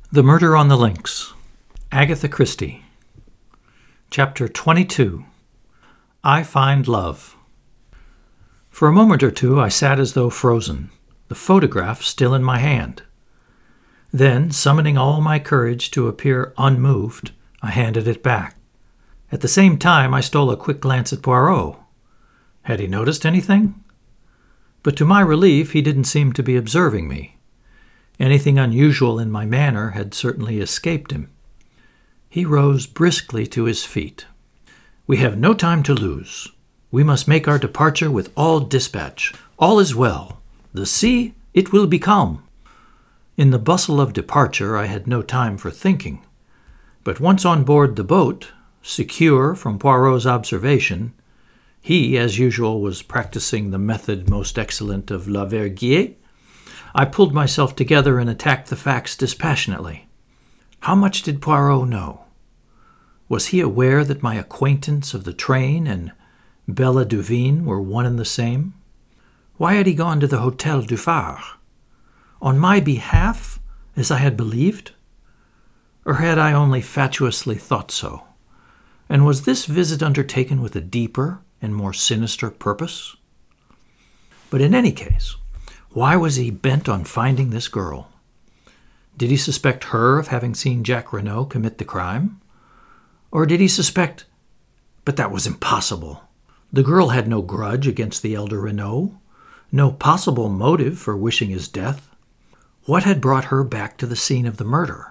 The Murder on the Links. Agatha Christie. Chapter 22. I Find Love. For a moment or two I sat as though frozen, the photograph still in my hand. Then, summoning all my courage to appear unmoved, I handed it back. At the same time I stole a quick glance at Poirot. Had he noticed anything? But to my relief he didn't seem to be observing me. Anything unusual in my manner had certainly escaped him. He rose briskly to his feet. "We have no time to lose. We must make our departure with all dispatch. All is well. The sea, it will be calm." In the bustle of departure I had no time for thinking. But once on board the boat, secure from Poirot's observation, he, as usual, was practicing the method most excellent of La Verguier, I pulled myself together and attacked the facts dispassionately. How much did Poirot know? Was he aware that my acquaintance of the train and Bella Duveen were one and the same? Why had he gone to the Hôtel du Phare? On my behalf, as I had believed? Or had I only fatuously thought so? And was this visit undertaken with a deeper and more sinister purpose? But in any case, why was he bent on finding this girl? Did he suspect her of having seen Jack Renaud commit the crime? Or did he suspect... But that was impossible. The girl had no grudge against the elder Renaud, no possible motive for wishing his death. What had brought her back to the scene of the murder?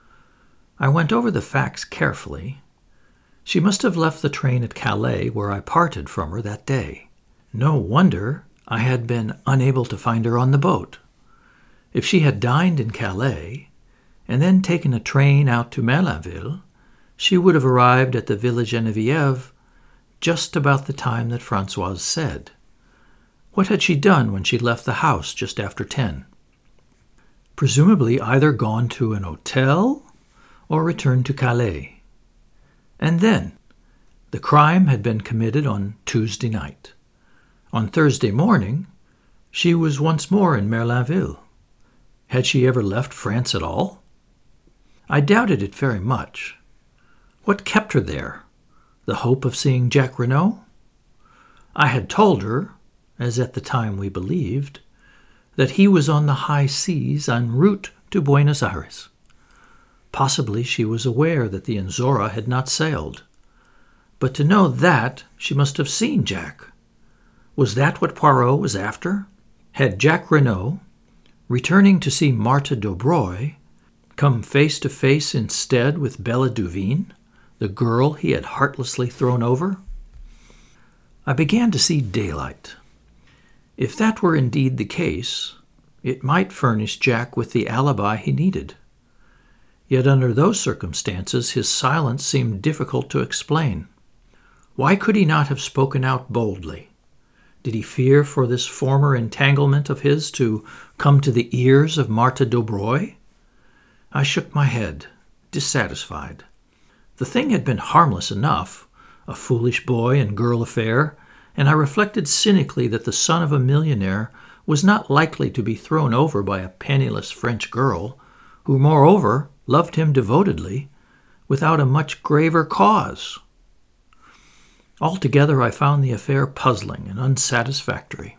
I went over the facts carefully. She must have left the train at Calais, where I parted from her that day. No wonder I had been unable to find her on the boat. If she had dined in Calais, and then taken a train out to Merlinville, she would have arrived at the Villa Geneviève just about the time that Françoise said. What had she done when she left the house just after 10? Presumably either gone to an hotel or returned to Calais. And then, the crime had been committed on Tuesday night. On Thursday morning, she was once more in Merlinville. Had she ever left France at all? I doubted it very much. What kept her there? The hope of seeing Jack Renaud? I had told her, as at the time we believed, that he was on the high seas en route to Buenos Aires. Possibly she was aware that the Inzora had not sailed. But to know that, she must have seen Jack. Was that what Poirot was after? Had Jack Renaud, returning to see Marthe Dobroi, come face to face instead with Bella Duveen, the girl he had heartlessly thrown over? I began to see daylight. If that were indeed the case, it might furnish Jack with the alibi he needed. Yet under those circumstances his silence seemed difficult to explain. Why could he not have spoken out boldly? Did he fear for this former entanglement of his to come to the ears of Marthe Dobroi? I shook my head, dissatisfied. The thing had been harmless enough, a foolish boy and girl affair, and I reflected cynically that the son of a millionaire was not likely to be thrown over by a penniless French girl, who moreover loved him devotedly, without a much graver cause. Altogether, I found the affair puzzling and unsatisfactory.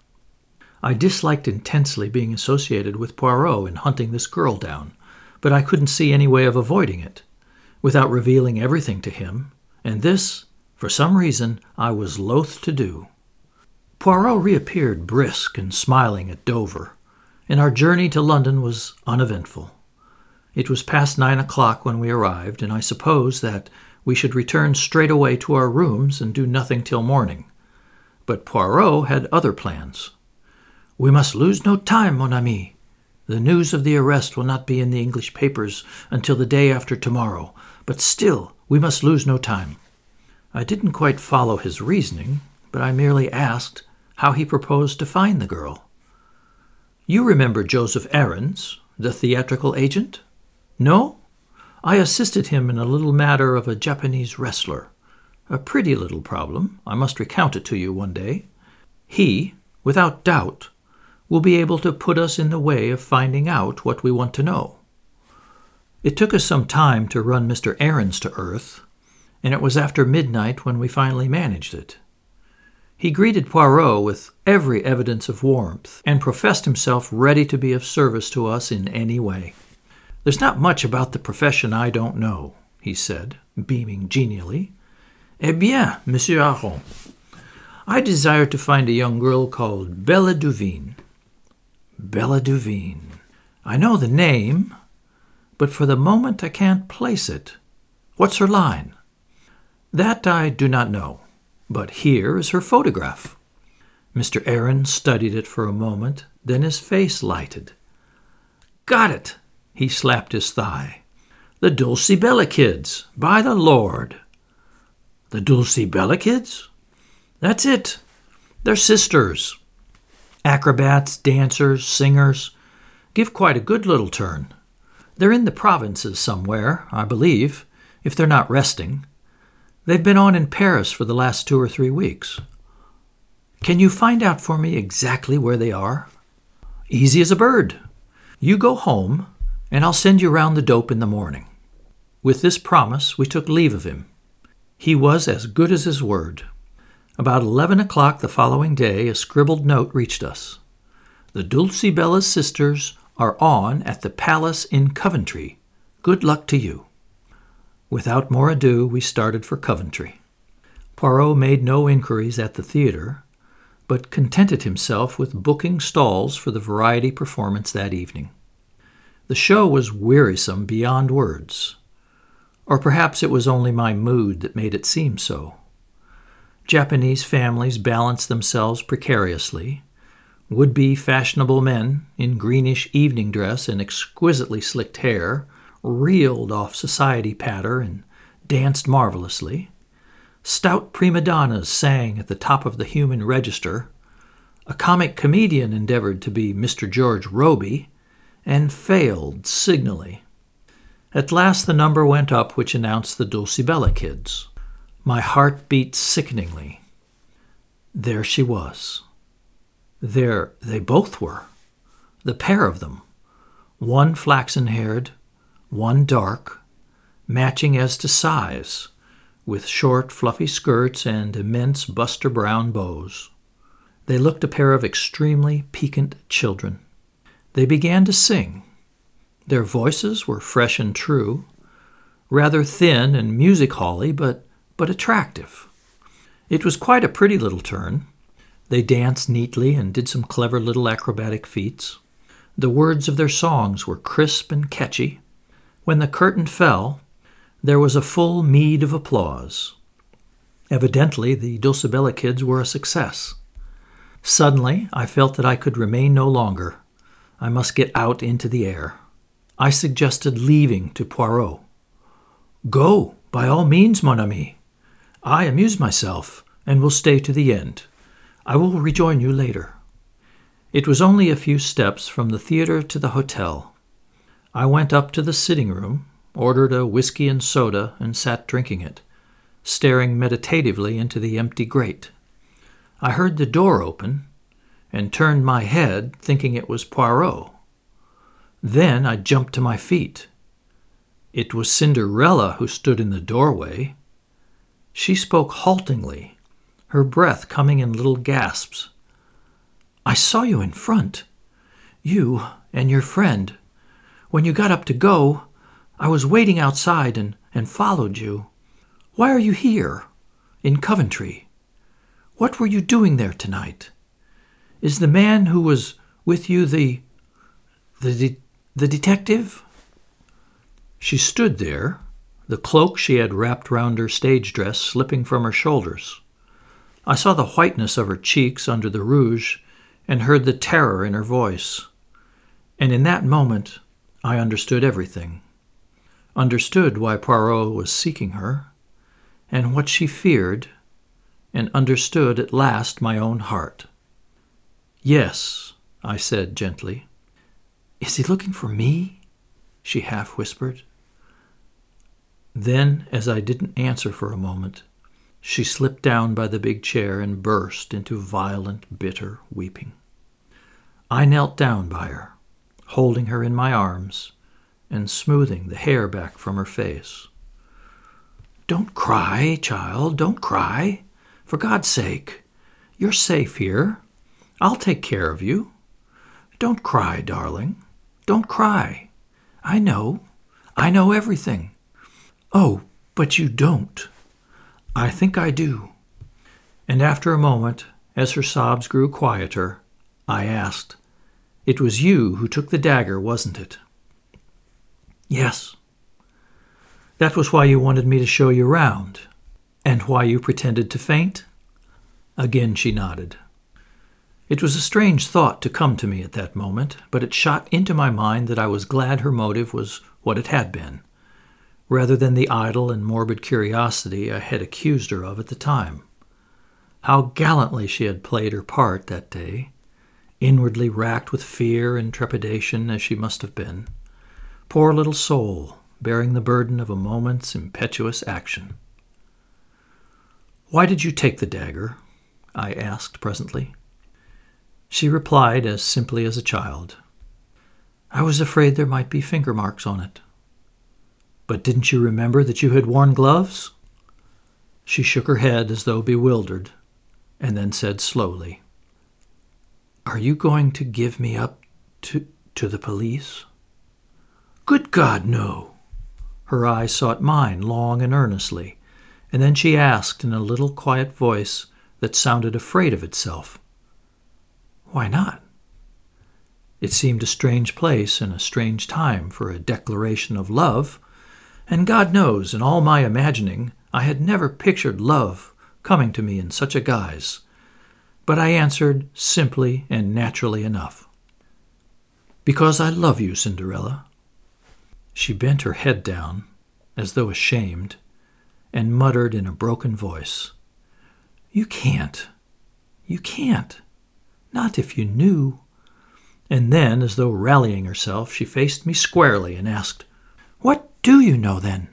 I disliked intensely being associated with Poirot in hunting this girl down, but I couldn't see any way of avoiding it, without revealing everything to him, and this, for some reason, I was loath to do. Poirot reappeared brisk and smiling at Dover, and our journey to London was uneventful. It was past 9 o'clock when we arrived, and I supposed that we should return straight away to our rooms and do nothing till morning. But Poirot had other plans. "We must lose no time, mon ami. The news of the arrest will not be in the English papers until the day after tomorrow, but still we must lose no time." I didn't quite follow his reasoning, but I merely asked how he proposed to find the girl. "You remember Joseph Aarons, the theatrical agent? No? I assisted him in a little matter of a Japanese wrestler. A pretty little problem. I must recount it to you one day. He, without doubt, will be able to put us in the way of finding out what we want to know." It took us some time to run Mr. Ahrens to earth, and it was after midnight when we finally managed it. He greeted Poirot with every evidence of warmth and professed himself ready to be of service to us in any way. "There's not much about the profession I don't know," he said, beaming genially. "Eh bien, Monsieur Aron, I desire to find a young girl called Bella Duveen." Bella Duveen. I know the name, but for the moment I can't place it. What's her line? That I do not know, but here is her photograph. Mr. Ahrens studied it for a moment, then his face lighted. "Got it!" He slapped his thigh. "The Dulcibella kids, by the Lord." "The Dulcibella kids?" "That's it. They're sisters. Acrobats, dancers, singers. Give quite a good little turn. They're in the provinces somewhere, I believe, if they're not resting. They've been on in Paris for the last 2 or 3 weeks. Can you find out for me exactly where they are?" "Easy as a bird. You go home, and I'll send you round the dope in the morning." With this promise, we took leave of him. He was as good as his word. About 11 o'clock the following day, a scribbled note reached us. "The Dulcibella sisters are on at the Palace in Coventry. Good luck to you." Without more ado, we started for Coventry. Poirot made no inquiries at the theater, but contented himself with booking stalls for the variety performance that evening. The show was wearisome beyond words, or perhaps it was only my mood that made it seem so. Japanese families balanced themselves precariously. Would-be fashionable men in greenish evening dress and exquisitely slicked hair reeled off society patter and danced marvelously. Stout prima donnas sang at the top of the human register. A comic comedian endeavored to be Mr. George Robey and failed signally. At last the number went up which announced the Dulcibella kids. My heart beat sickeningly. There she was. There they both were, the pair of them, one flaxen-haired, one dark, matching as to size, with short, fluffy skirts and immense Buster Brown bows. They looked a pair of extremely piquant children. They began to sing. Their voices were fresh and true, rather thin and music-hally, but attractive. It was quite a pretty little turn. They danced neatly and did some clever little acrobatic feats. The words of their songs were crisp and catchy. When the curtain fell, there was a full meed of applause. Evidently, the Dulcibella kids were a success. Suddenly, I felt that I could remain no longer. I must get out into the air. I suggested leaving to Poirot. "Go, by all means, mon ami. I amuse myself, and will stay to the end. I will rejoin you later." It was only a few steps from the theater to the hotel. I went up to the sitting room, ordered a whiskey and soda, and sat drinking it, staring meditatively into the empty grate. I heard the door open, and turned my head, thinking it was Poirot. Then I jumped to my feet. It was Cinderella who stood in the doorway. She spoke haltingly, her breath coming in little gasps. "I saw you in front, you and your friend. When you got up to go, I was waiting outside and followed you. Why are you here, in Coventry? What were you doing there tonight? Is the man who was with you the detective?" She stood there, the cloak she had wrapped round her stage dress slipping from her shoulders. I saw the whiteness of her cheeks under the rouge and heard the terror in her voice. And in that moment, I understood everything. Understood why Poirot was seeking her, and what she feared, and understood at last my own heart. "Yes," I said gently. "Is he looking for me?" she half whispered. Then, as I didn't answer for a moment, she slipped down by the big chair and burst into violent, bitter weeping. I knelt down by her, holding her in my arms, and smoothing the hair back from her face. "Don't cry, child, don't cry. For God's sake, you're safe here. I'll take care of you. Don't cry, darling. Don't cry. I know everything. Oh, but you don't." "I think I do." And after a moment, as her sobs grew quieter, I asked, "It was you who took the dagger, wasn't it?" "Yes." "That was why you wanted me to show you round, and why you pretended to faint?" Again she nodded. It was a strange thought to come to me at that moment, but it shot into my mind that I was glad her motive was what it had been, rather than the idle and morbid curiosity I had accused her of at the time. How gallantly she had played her part that day, inwardly racked with fear and trepidation as she must have been. Poor little soul, bearing the burden of a moment's impetuous action. "Why did you take the dagger?" I asked presently. She replied as simply as a child, "I was afraid there might be finger marks on it." "But didn't you remember that you had worn gloves?" She shook her head as though bewildered, and then said slowly, "Are you going to give me up to the police?" "Good God, no!" Her eyes sought mine long and earnestly, and then she asked in a little quiet voice that sounded afraid of itself, "Why not?" It seemed a strange place and a strange time for a declaration of love, and God knows, in all my imagining, I had never pictured love coming to me in such a guise. But I answered simply and naturally enough, "Because I love you, Cinderella." She bent her head down, as though ashamed, and muttered in a broken voice, You can't. Not if you knew." And then, as though rallying herself, she faced me squarely and asked, "What do you know, then?"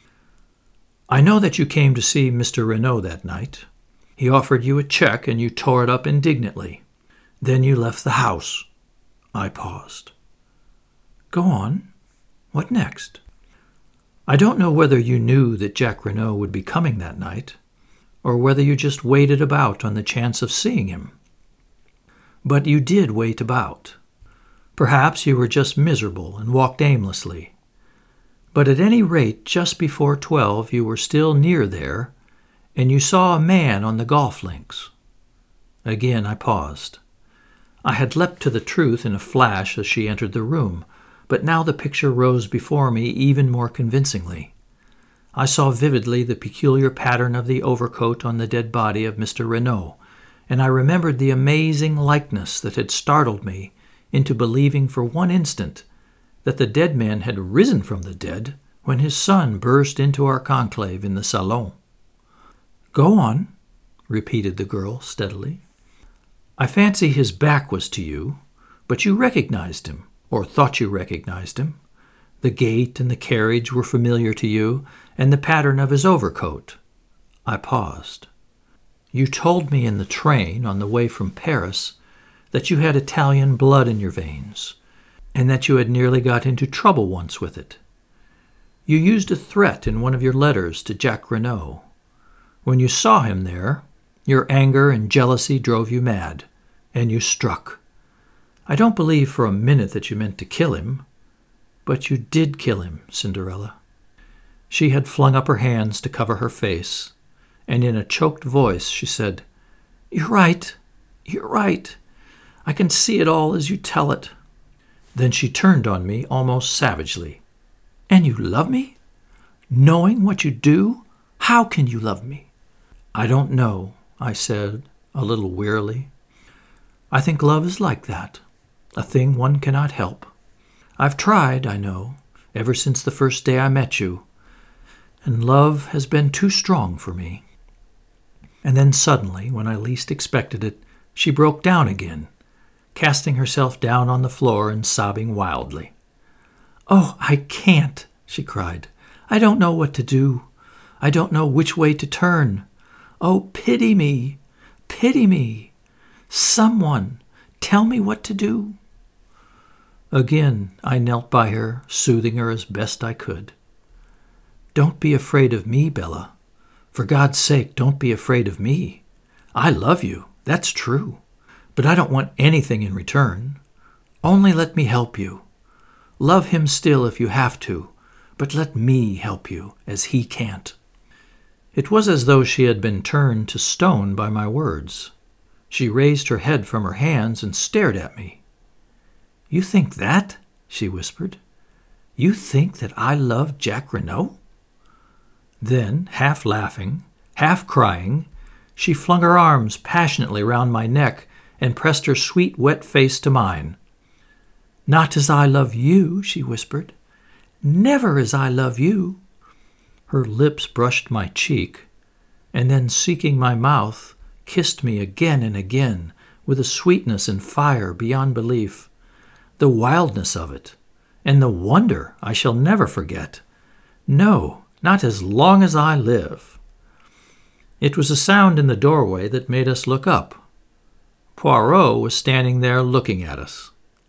"I know that you came to see Mr. Renaud that night. He offered you a check, and you tore it up indignantly. Then you left the house." I paused. "Go on. What next?" "I don't know whether you knew that Jack Renaud would be coming that night, or whether you just waited about on the chance of seeing him. But you did wait about. Perhaps you were just miserable and walked aimlessly. But at any rate, just before 12, you were still near there, and you saw a man on the golf links." Again I paused. I had leapt to the truth in a flash as she entered the room, but now the picture rose before me even more convincingly. I saw vividly the peculiar pattern of the overcoat on the dead body of Mr. Renaud, and I remembered the amazing likeness that had startled me into believing for one instant that the dead man had risen from the dead when his son burst into our conclave in the salon. "Go on," repeated the girl steadily. "I fancy his back was to you, but you recognized him, or thought you recognized him. The gait and the carriage were familiar to you, and the pattern of his overcoat." I paused. "You told me in the train on the way from Paris that you had Italian blood in your veins, and that you had nearly got into trouble once with it. You used a threat in one of your letters to Jack Renaud. When you saw him there, your anger and jealousy drove you mad, and you struck. I don't believe for a minute that you meant to kill him, but you did kill him, Cinderella." She had flung up her hands to cover her face, and in a choked voice she said, You're right. I can see it all as you tell it." Then she turned on me almost savagely. "And you love me? Knowing what you do, how can you love me?" "I don't know," I said, a little wearily. "I think love is like that, a thing one cannot help. I've tried, I know, ever since the first day I met you, and love has been too strong for me." And then suddenly, when I least expected it, she broke down again, casting herself down on the floor and sobbing wildly. "Oh, I can't," she cried. "I don't know what to do. I don't know which way to turn. Oh, pity me. Pity me. Someone, tell me what to do." Again, I knelt by her, soothing her as best I could. "Don't be afraid of me, Bella. For God's sake, don't be afraid of me. I love you, that's true, but I don't want anything in return. Only let me help you. Love him still if you have to, but let me help you, as he can't." It was as though she had been turned to stone by my words. She raised her head from her hands and stared at me. "You think that?" she whispered. "You think that I love Jack Renault?" Then, half laughing, half crying, she flung her arms passionately round my neck and pressed her sweet, wet face to mine. "Not as I love you," she whispered. "Never as I love you." Her lips brushed my cheek, and then, seeking my mouth, kissed me again and again with a sweetness and fire beyond belief. The wildness of it, and the wonder I shall never forget. No, not as long as I live. It was a sound in the doorway that made us look up. Poirot was standing there looking at us.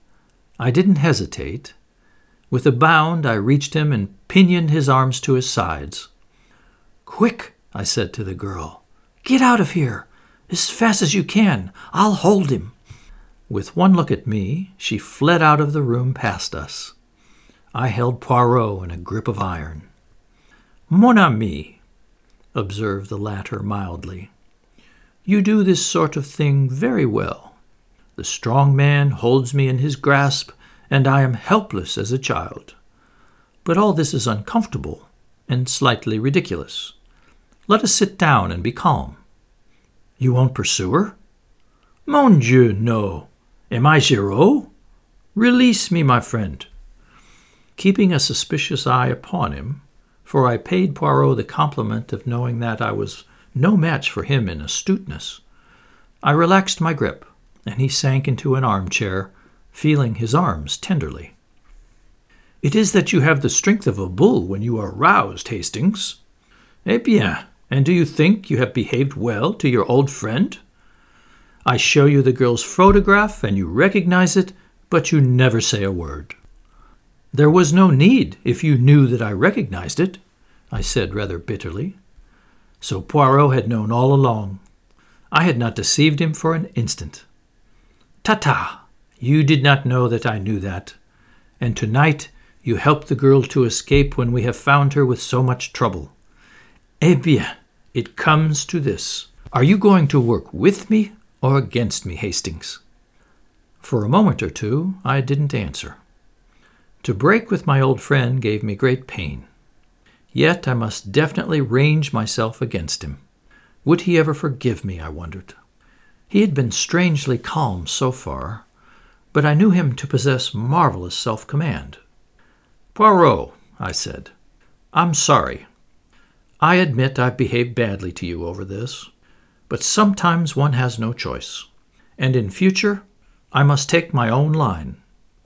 I didn't hesitate. With a bound, I reached him and pinioned his arms to his sides. "Quick," I said to the girl. "Get out of here, as fast as you can. I'll hold him." With one look at me, she fled out of the room past us. I held Poirot in a grip of iron. "Mon ami," observed the latter mildly, "you do this sort of thing very well. The strong man holds me in his grasp, and I am helpless as a child. But all this is uncomfortable and slightly ridiculous. Let us sit down and be calm. You won't pursue her?" "Mon Dieu, no. Am I Giraud? Release me, my friend." Keeping a suspicious eye upon him, for I paid Poirot the compliment of knowing that I was no match for him in astuteness, I relaxed my grip, and he sank into an armchair, feeling his arms tenderly. "It is that you have the strength of a bull when you are roused, Hastings. Eh bien, and do you think you have behaved well to your old friend? I show you the girl's photograph, and you recognize it, but you never say a word." "There was no need, if you knew that I recognized it," I said rather bitterly. So Poirot had known all along. I had not deceived him for an instant. "Ta-ta! You did not know that I knew that. And tonight you helped the girl to escape when we have found her with so much trouble. Eh bien, it comes to this. Are you going to work with me or against me, Hastings?" For a moment or two I didn't answer. To break with my old friend gave me great pain. Yet I must definitely range myself against him. Would he ever forgive me, I wondered. He had been strangely calm so far, but I knew him to possess marvelous self-command. "Poirot," I said, "I'm sorry. I admit I've behaved badly to you over this, but sometimes one has no choice, and in future I must take my own line."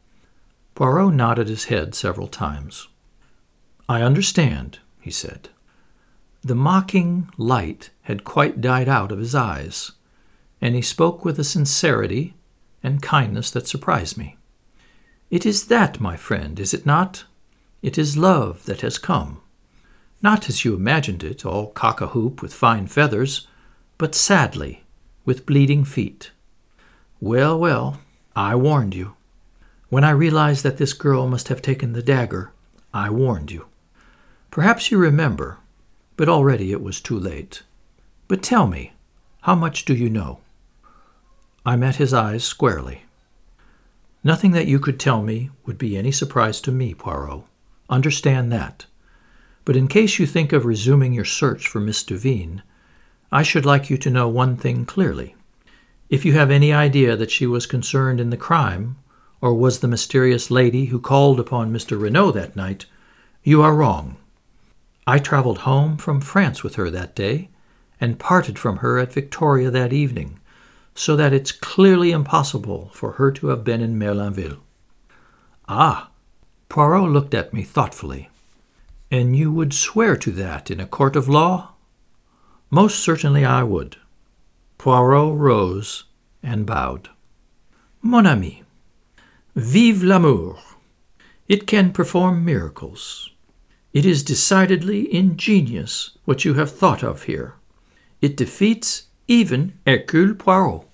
Poirot nodded his head several times. "I understand," he said. The mocking light had quite died out of his eyes, and he spoke with a sincerity and kindness that surprised me. "It is that, my friend, is it not? It is love that has come. Not as you imagined it, all cock-a-hoop with fine feathers, but sadly, with bleeding feet. Well, well, I warned you. When I realized that this girl must have taken the dagger, I warned you. Perhaps you remember, but already it was too late. But tell me, how much do you know?" I met his eyes squarely. "Nothing that you could tell me would be any surprise to me, Poirot. Understand that. But in case you think of resuming your search for Miss Devine, I should like you to know one thing clearly. If you have any idea that she was concerned in the crime, or was the mysterious lady who called upon Mr. Renault that night, you are wrong. I traveled home from France with her that day, and parted from her at Victoria that evening, so that it's clearly impossible for her to have been in Merlinville." "Ah!" Poirot looked at me thoughtfully. "And you would swear to that in a court of law?" "Most certainly I would." Poirot rose and bowed. "Mon ami, Vive l'amour! It can perform miracles. It is decidedly ingenious what you have thought of here. It defeats even Hercule Poirot.